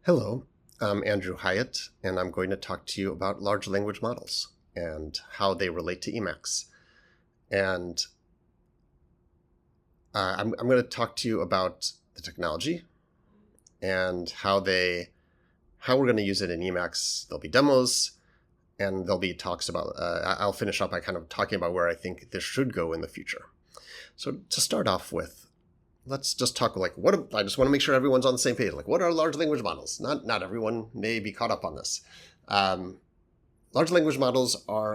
Hello, I'm Andrew Hyatt, and I'm going to talk to you about large language models and how they relate to Emacs. And I'm going to talk to you about the technology and how we're going to use it in Emacs. There'll be demos, and there'll be talks about. I'll finish up by kind of talking about where I think this should go in the future. So to start off with, let's just talk like I just want to make sure everyone's on the same page. Like, what are large language models? Not everyone may be caught up on this. Large language models are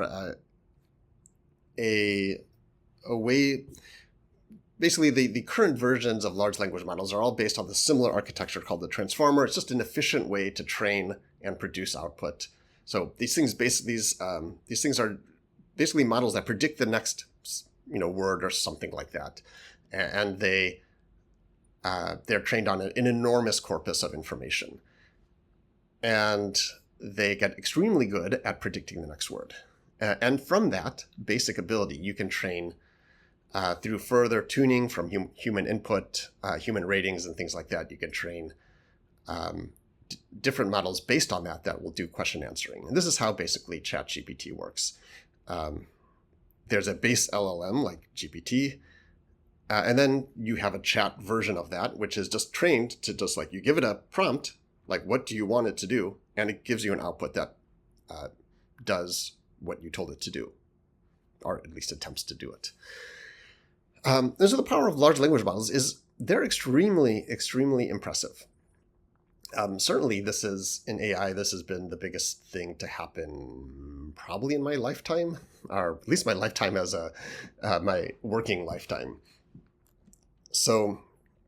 a way. Basically, the current versions of large language models are all based on the similar architecture called the transformer. It's just an efficient way to train and produce output. So these things are basically models that predict the next word or something like that, and they're trained on an enormous corpus of information. And they get extremely good at predicting the next word. And from that basic ability, you can train through further tuning from human input, human ratings, and things like that. You can train different models based on that will do question answering. And this is how basically ChatGPT works. There's a base LLM like GPT, and then you have a chat version of that, which is just trained to just like you give it a prompt, like what do you want it to do? And it gives you an output that does what you told it to do, or at least attempts to do it. And so the power of large language models is they're extremely, extremely impressive. Certainly in AI, this has been the biggest thing to happen probably in my lifetime, or at least my lifetime as my working lifetime. So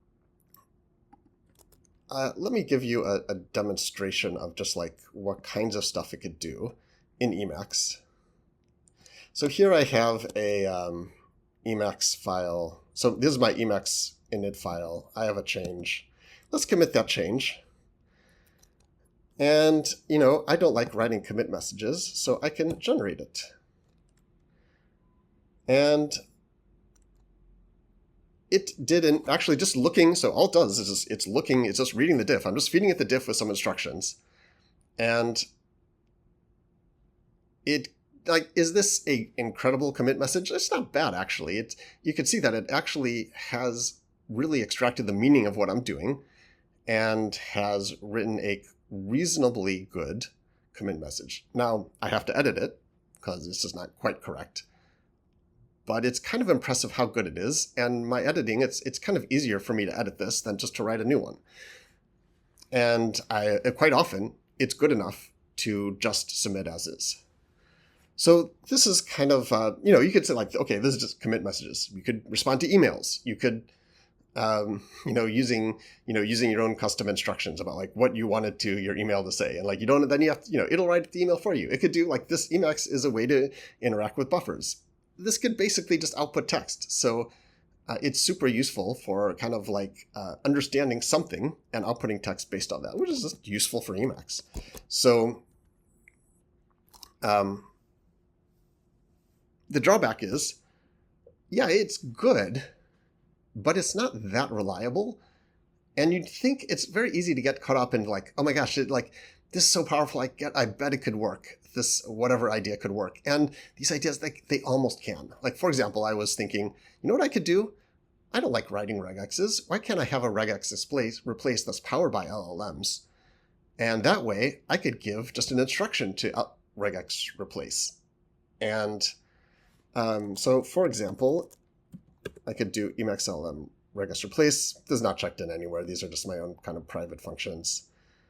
let me give you a demonstration of just like what kinds of stuff it could do in Emacs. So here I have a Emacs file. So this is my Emacs init file. I have a change. Let's commit that change. And, I don't like writing commit messages, so I can generate it. And it didn't actually just looking. So all it does is it's looking, it's just reading the diff. I'm just feeding it the diff with some instructions. And is this a incredible commit message? It's not bad, actually. You can see that it actually has really extracted the meaning of what I'm doing and has written a reasonably good commit message. Now, I have to edit it because it's just not quite correct. But it's kind of impressive how good it is. And my editing, it's kind of easier for me to edit this than just to write a new one. And quite often, it's good enough to just submit as is. So this is kind of, you could say like, okay, this is just commit messages. You could respond to emails. You could, using your own custom instructions about like what you wanted your email to say. And like, then you have to, it'll write the email for you. It could do like this. Emacs is a way to interact with buffers. This could basically just output text. So it's super useful for kind of like understanding something and outputting text based on that, which is just useful for Emacs. So the drawback is, yeah, it's good, but it's not that reliable. And you'd think it's very easy to get caught up in like, oh my gosh, this is so powerful. I bet it could work. This whatever idea could work. And these ideas, they almost can. Like, for example, I was thinking, what I could do? I don't like writing regexes. Why can't I have a regex replace that's powered by LLMs? And that way, I could give just an instruction to regex replace. And so, for example, I could do Emacs LLM regex replace. This is not checked in anywhere. These are just my own kind of private functions.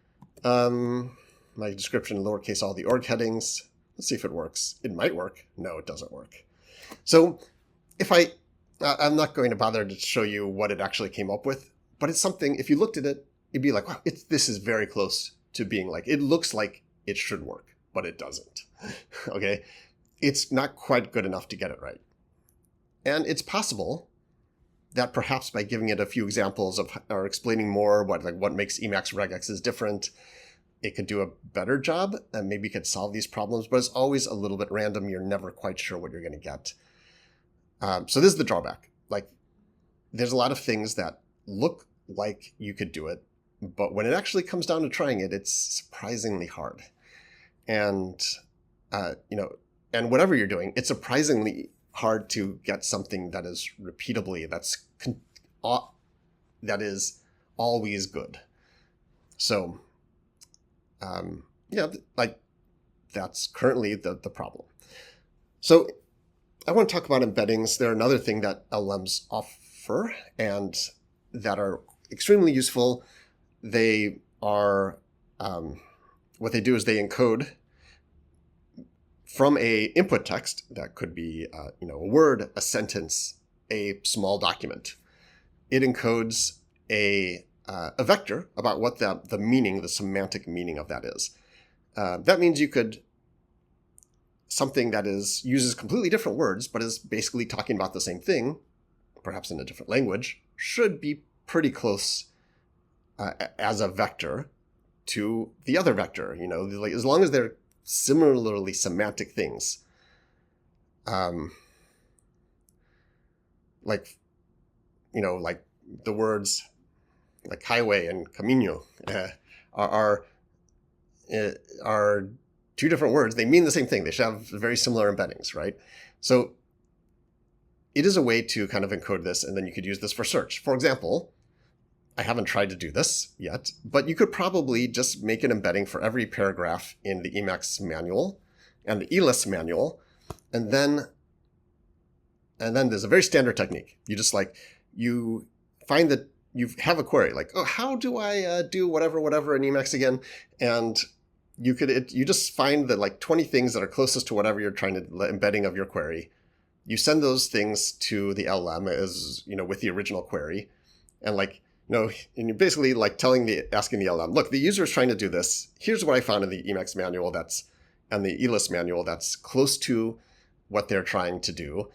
My description, lowercase all the org headings. Let's see if it works. It might work. No, it doesn't work. So I'm not going to bother to show you what it actually came up with, but it's something, if you looked at it, it'd be like, wow, this is very close to being like, it looks like it should work, but it doesn't. Okay. It's not quite good enough to get it right. And it's possible that perhaps by giving it a few examples or explaining more what makes Emacs regexes different, it could do a better job and maybe could solve these problems, but it's always a little bit random. You're never quite sure what you're going to get. So this is the drawback. Like, there's a lot of things that look like you could do it, But when it actually comes down to trying it, it's surprisingly hard. And, and whatever you're doing, it's surprisingly hard to get something that is repeatably, that is always good. So, that's currently the problem. So I want to talk about embeddings. They're another thing that LLMs offer and that are extremely useful. They are, what they do is they encode from a input text that could be, a word, a sentence, a small document. It encodes a vector about what the meaning, the semantic meaning of that is. That means you could, something that uses completely different words, but is basically talking about the same thing, perhaps in a different language, should be pretty close as a vector to the other vector, like as long as they're similarly semantic things. Like the words like highway and camino are two different words. They mean the same thing. They should have very similar embeddings, right? So it is a way to kind of encode this, and then you could use this for search. For example, I haven't tried to do this yet, but you could probably just make an embedding for every paragraph in the Emacs manual and the ELIS manual, and then there's a very standard technique. You find that you have a query like, oh, how do I do whatever in Emacs again? And you just find the 20 things that are closest to whatever you're trying to embedding of your query. You send those things to the LLM as, with the original query. And and you're basically asking the LLM, look, the user is trying to do this. Here's what I found in the Emacs manual and the ELIS manual that's close to what they're trying to do.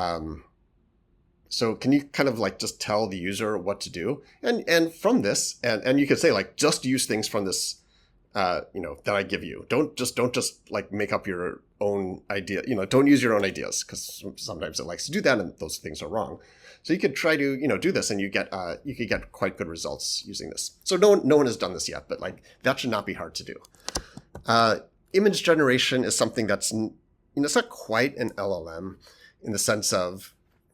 So can you kind of just tell the user what to do? And from this, and you could say just use things from this, that I give you. Don't just make up your own idea. Don't use your own ideas, because sometimes it likes to do that and those things are wrong. So you could try to, do this, and you could get quite good results using this. So no one has done this yet, but that should not be hard to do. Image generation is something that's, it's not quite an LLM in the sense of,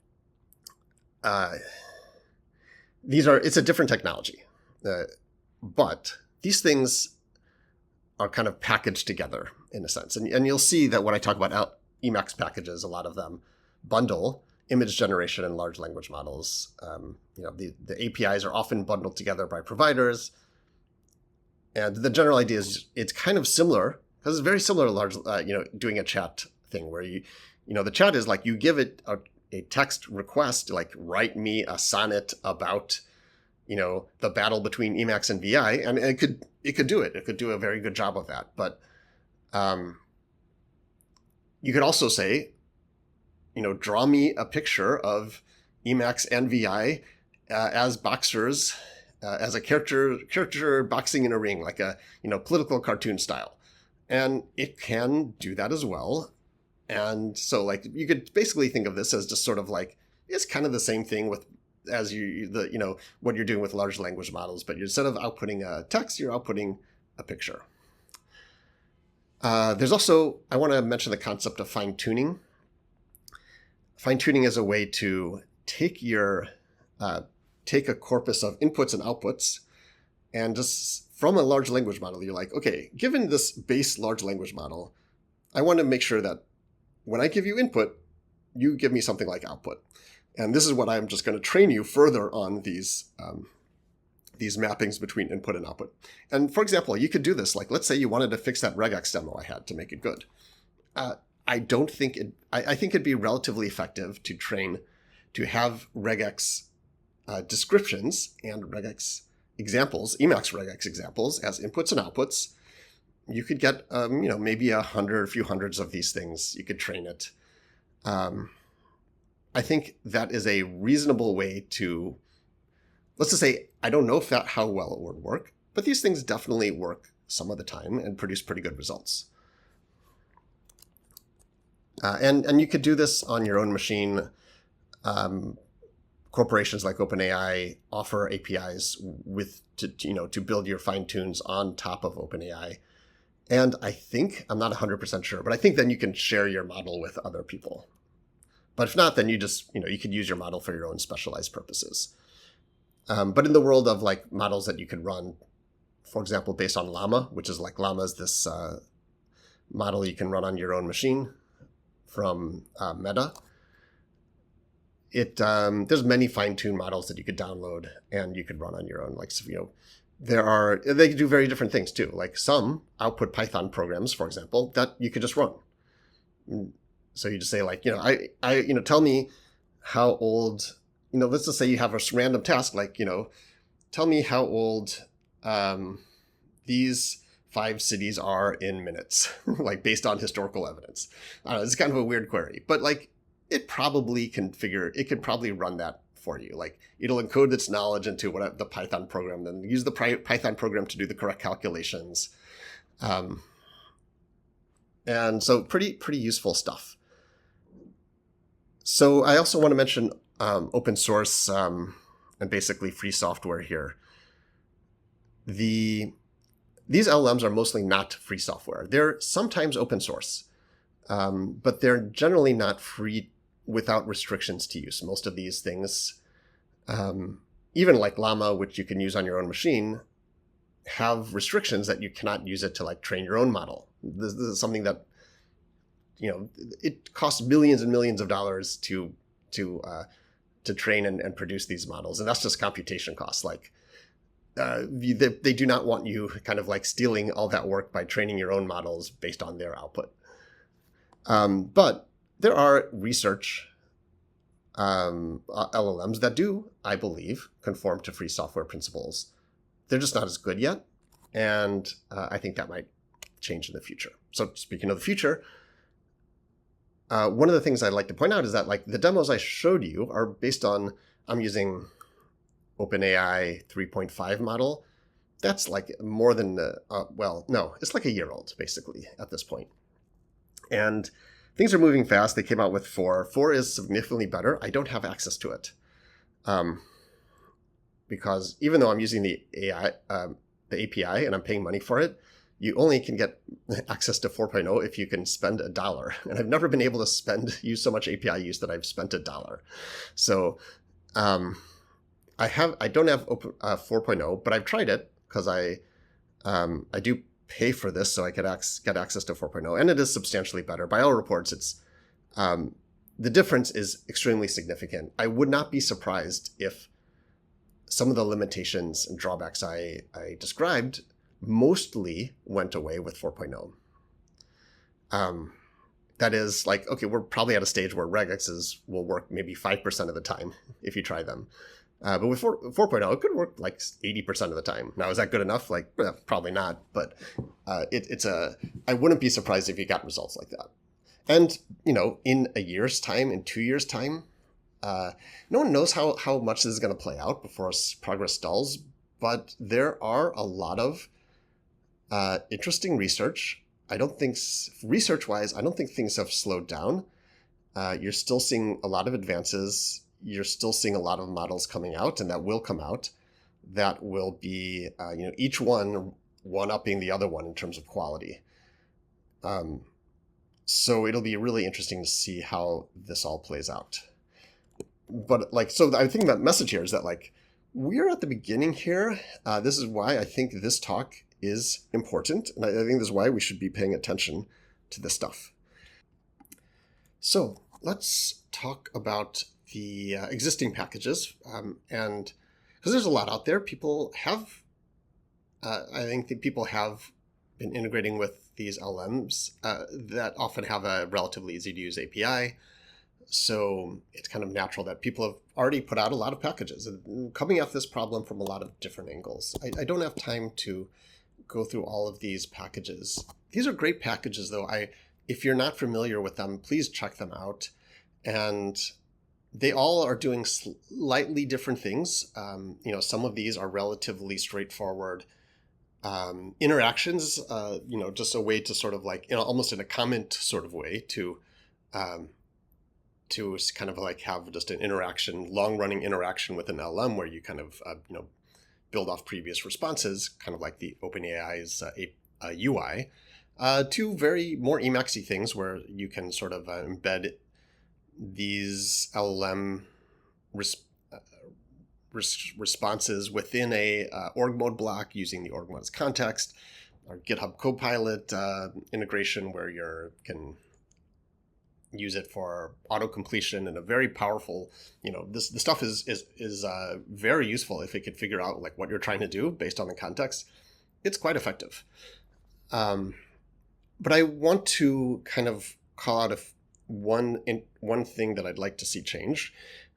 it's a different technology, but these things are kind of packaged together in a sense. And you'll see that when I talk about Emacs packages, a lot of them bundle image generation and large language models. The APIs are often bundled together by providers. And the general idea is it's kind of similar, because it's very similar to large, doing a chat thing where the chat is you give it a text request, write me a sonnet about, the battle between Emacs and VI, and it could do it. It could do a very good job of that. But you could also say, draw me a picture of Emacs and VI as boxers, as a character boxing in a ring, like a political cartoon style, and it can do that as well. And so you could basically think of this as just sort of it's kind of the same thing as what you're doing with large language models, but instead of outputting a text, you're outputting a picture. There's also, I want to mention the concept of fine-tuning. Fine-tuning is a way to take a corpus of inputs and outputs, and just from a large language model, you're okay, given this base large language model, I want to make sure that when I give you input, you give me something like output. And this is what I'm just going to train you further on these mappings between input and output. And for example, you could do this. Let's say you wanted to fix that regex demo I had to make it good. I think it'd be relatively effective to have regex descriptions and regex examples, Emacs regex examples as inputs and outputs. You could get, maybe a few hundreds of these things. You could train it. I think that is a reasonable way to, let's just say, I don't know how well it would work, but these things definitely work some of the time and produce pretty good results. And you could do this on your own machine corporations like OpenAI offer APIs to build your fine tunes on top of OpenAI. And I think, I'm not 100% sure, but I think then you can share your model with other people. But if not, then you could use your model for your own specialized purposes. But in the world of like models that you could run, for example, based on Llama, which is like Llama is this model you can run on your own machine from Meta. There's many fine-tuned models that you could download and you could run on your own. Like, they do very different things too. Like some output Python programs, for example, that you could just run. So you just say like, tell me how old, let's just say you have a random task, like, tell me how old these 5 cities are in minutes, like based on historical evidence. I don't know, it's kind of a weird query, but like it could probably run that for you. Like it'll encode its knowledge into the Python program, then use the Python program to do the correct calculations. And so pretty useful stuff. So I also want to mention open source and basically free software here. These LLMs are mostly not free software. They're sometimes open source, but they're generally not free without restrictions to use. Most of these things, even like Llama, which you can use on your own machine, have restrictions that you cannot use it to like train your own model. This is something that, it costs millions and millions of dollars to train and produce these models. And that's just computation costs. Like they do not want you kind of like stealing all that work by training your own models based on their output. But there are research LLMs that do, I believe, conform to free software principles. They're just not as good yet. And I think that might change in the future. So speaking of the future, one of the things I'd like to point out is that like the demos I showed you are based on, I'm using OpenAI 3.5 model. That's like more than, it's like a year old basically at this point. And things are moving fast. They came out with 4. 4 is significantly better. I don't have access to it. Because even though I'm using the API and I'm paying money for it, you only can get access to 4.0 if you can spend $1. And I've never been able to use so much API use that I've spent $1. So I don't have 4.0, but I've tried it because I do pay for this so I could get access to 4.0, and it is substantially better. By all reports, it's the difference is extremely significant. I would not be surprised if some of the limitations and drawbacks I described mostly went away with 4.0. That is like, okay, we're probably at a stage where regexes will work maybe 5% of the time if you try them. But with 4.0, it could work like 80% of the time. Now, is that good enough? Like, probably not. But I wouldn't be surprised if you got results like that. And, in a year's time, in 2 years' time, no one knows how much this is going to play out before progress stalls. But there are a lot of interesting research. Research-wise, I don't think things have slowed down. You're still seeing a lot of advances. You're still seeing a lot of models coming out, and that will come out. That will be, each one-upping the other one in terms of quality. So it'll be really interesting to see how this all plays out. But so I think that message here is that we're at the beginning here. This is why I think this talk is important, and I think this is why we should be paying attention to this stuff. So let's talk about the existing packages, and because there's a lot out there, I think that people have been integrating with these LMs that often have a relatively easy to use API. So it's kind of natural that people have already put out a lot of packages and coming at this problem from a lot of different angles. I don't have time to go through all of these packages. These are great packages, though. If you're not familiar with them, please check them out. And they all are doing slightly different things. Some of these are relatively straightforward interactions, just a way to sort of almost in a comment sort of way to to kind of like have just an interaction, long-running interaction with an LLM where you kind of build off previous responses, kind of like the OpenAI's UI, to very more Emacsy things where you can sort of embed these LLM responses within a org mode block using the org mode as context, or GitHub Copilot integration where you can use it for auto completion and a very powerful, the stuff is very useful if it could figure out like what you're trying to do based on the context. It's quite effective. But I want to kind of call out one thing that I'd like to see change,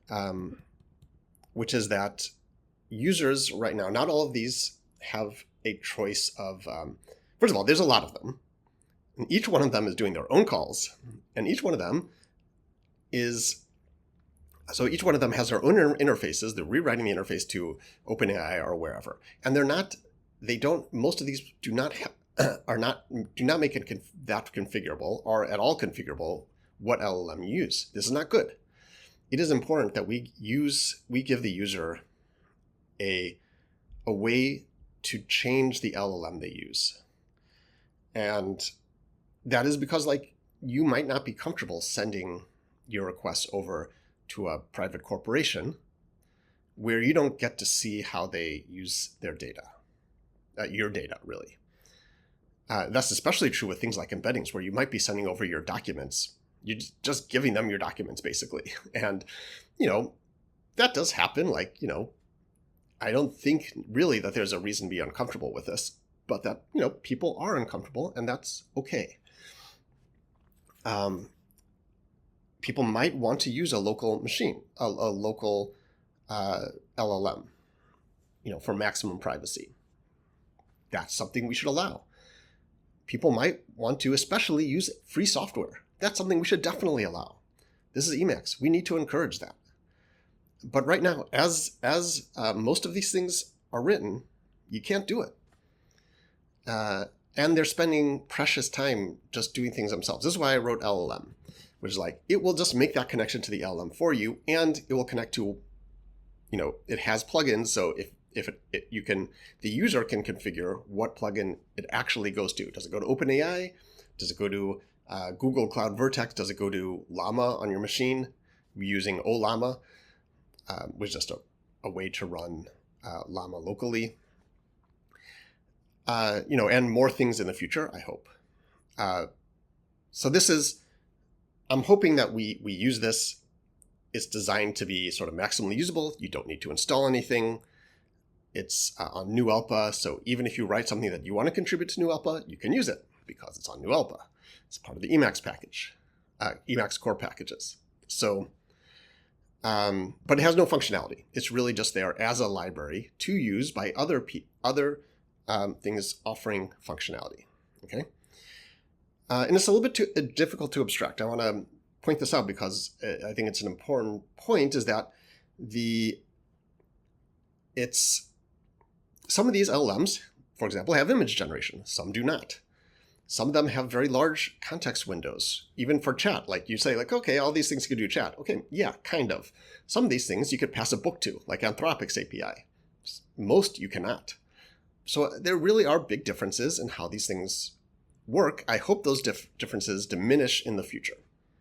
which is that users right now, not all of these have a choice of, first of all, there's a lot of them. And each one of them is doing their own calls. And each one of them has their own interfaces. They're rewriting the interface to OpenAI or wherever. And most of these do not make it that configurable or at all configurable what LLM you use. This is not good. It is important that we give the user a way to change the LLM they use. And that is because you might not be comfortable sending your requests over to a private corporation where you don't get to see how they use their data, your data really. That's especially true with things like embeddings where you might be sending over your documents. You're just giving them your documents basically. And, that does happen. I don't think really that there's a reason to be uncomfortable with this, but that, people are uncomfortable and that's okay. People might want to use a local machine, a local LLM, for maximum privacy. That's something we should allow. People might want to especially use free software. That's something we should definitely allow. This is Emacs. We need to encourage that. But right now, as most of these things are written, you can't do it. And they're spending precious time just doing things themselves. This is why I wrote LLM, which is it will just make that connection to the LLM for you, and it will connect to, it has plugins. So if the user can configure what plugin it actually goes to. Does it go to OpenAI? Does it go to Google Cloud Vertex? Does it go to Llama on your machine using Ollama, which is just a way to run Llama locally? And more things in the future, I hope. So I'm hoping that we use this. It's designed to be sort of maximally usable. You don't need to install anything. It's on NuAlpa, so even if you write something that you want to contribute to NuAlpa, you can use it because it's on NuAlpa. It's part of the Emacs package, Emacs core packages. So, but it has no functionality. It's really just there as a library to use by other things offering functionality. Okay, and it's a little bit too difficult to abstract. I want to point this out because I think it's an important point. Is that some of these LLMs, for example, have image generation. Some do not. Some of them have very large context windows, even for chat. You say, okay, all these things can do chat. Okay, yeah, kind of. Some of these things you could pass a book to, like Anthropic's API. Most you cannot. So there really are big differences in how these things work. I hope those differences diminish in the future.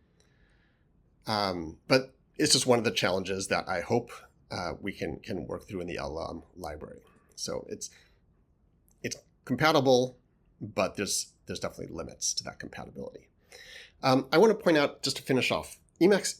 But it's just one of the challenges that I hope we can work through in the LLM library. So it's compatible, but there's definitely limits to that compatibility. I want to point out, just to finish off, Emacs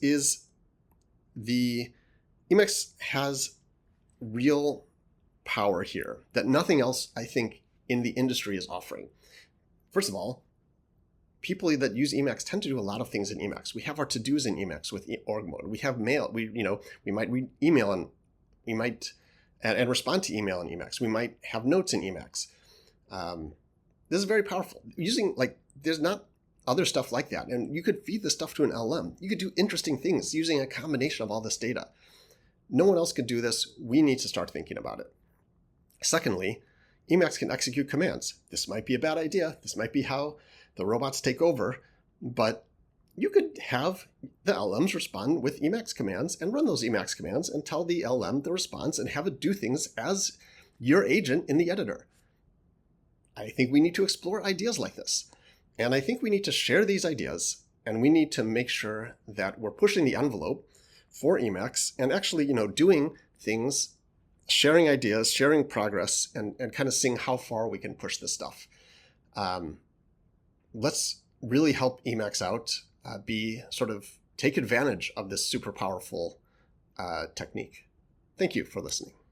has real power here that nothing else, I think, in the industry is offering. First of all, people that use Emacs tend to do a lot of things in Emacs. We have our to-dos in Emacs with org mode. We have mail. We might read email and we might and respond to email in Emacs. We might have notes in Emacs. This is very powerful. There's not other stuff like that. And you could feed this stuff to an LLM. You could do interesting things using a combination of all this data. No one else could do this. We need to start thinking about it. Secondly, Emacs can execute commands. This might be a bad idea. This might be how the robots take over. But you could have the LLMs respond with Emacs commands and run those Emacs commands and tell the LLM the response and have it do things as your agent in the editor. I think we need to explore ideas like this. And I think we need to share these ideas, and we need to make sure that we're pushing the envelope for Emacs and actually, doing things, sharing ideas, sharing progress, and kind of seeing how far we can push this stuff. Let's really help Emacs out, take advantage of this super powerful technique. Thank you for listening.